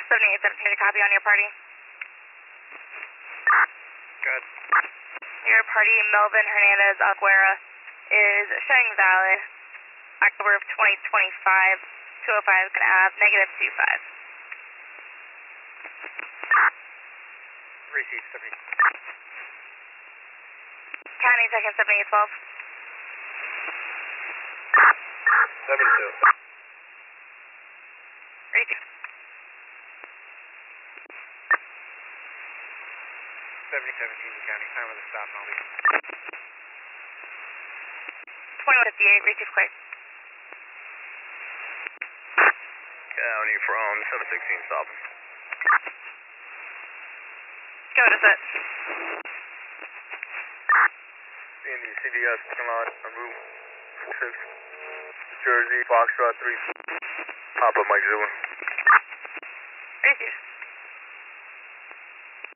7817 to copy on your party. Good. Your party, Melvin Hernandez Aguera, is showing valid October of 2025, 205 Can Ave, -25. Receive 70. County, second 7812. 72. Receive. 7017 County, time of the stop, and I'll be. 2158, receive clear. County from 716, stopping. Go to set. In the CVS parking lot on Route 46, Jersey, Foxtrot 3, Papa Mike Zulu.